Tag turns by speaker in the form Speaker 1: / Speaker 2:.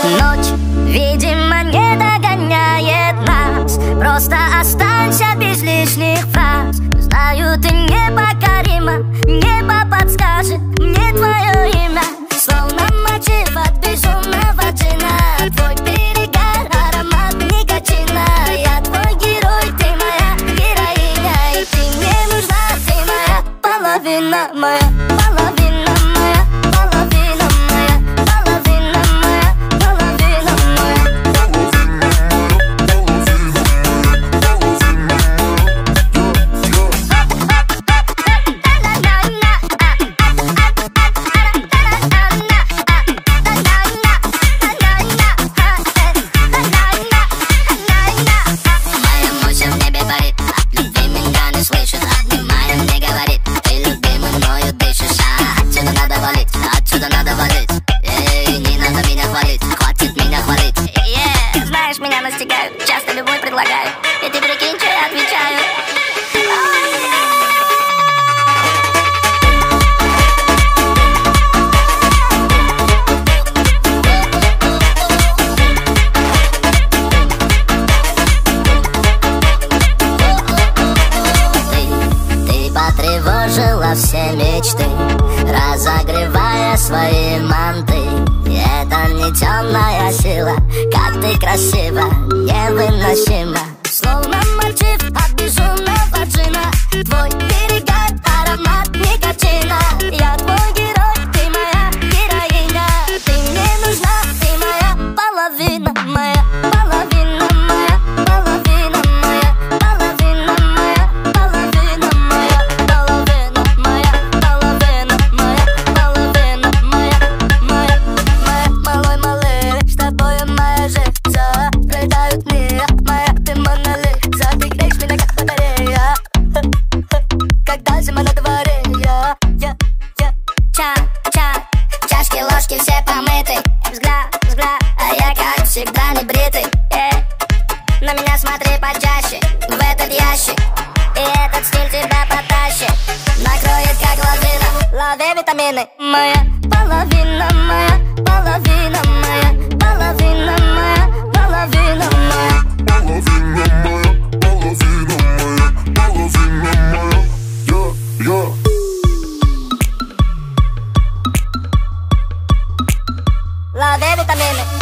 Speaker 1: Ночь, видимо, не догоняет нас. Просто останься без лишних фраз. Знаю, ты непокорима, небо подскажет мне твое имя. Словно мотив от безумного джина. Твой перегар, аромат никотина. Я твой герой, ты моя героиня. И ты мне нужна, ты моя половина, моя половина, моя половина, моя половина, моя половина, моя. Моя муся в небе парит, от любви меня не слышит, обнимая мне говорит: ты любимый мною дышишь, отсюда надо валить, отсюда надо валить. Эй, не надо меня хвалить, хватит меня хвалить. Знаешь, меня настигают, часто любовь предлагают, и ты прикинь, что я отвечаю. Ты потревожила все мечты, разогревая свои манты. Это не темная сила, как ты красива, невыносима. Словно мотив от безумного джина. Твой перегар, аромат никотина. Я твой герой, ты моя героиня. Ты мне нужна, ты моя половина, моя половина, моя половина, моя половина, моя половина, моя половина, моя половина, моя половина, моя малой малый, с тобой моя жизнь заплетают мир. Моя ты Мона-Лиза, ты греешь меня как батарея. Когда зима на дворе, чашки, ложки все помыты, взгляд, а я как всегда не бритый. На меня смотри почаще, в этот ящик, и этот стиль тебя потащит, накроет как лавина. Лови витамины, моя половина, моя половина, моя половина, моя половина, моя. Лови витамины.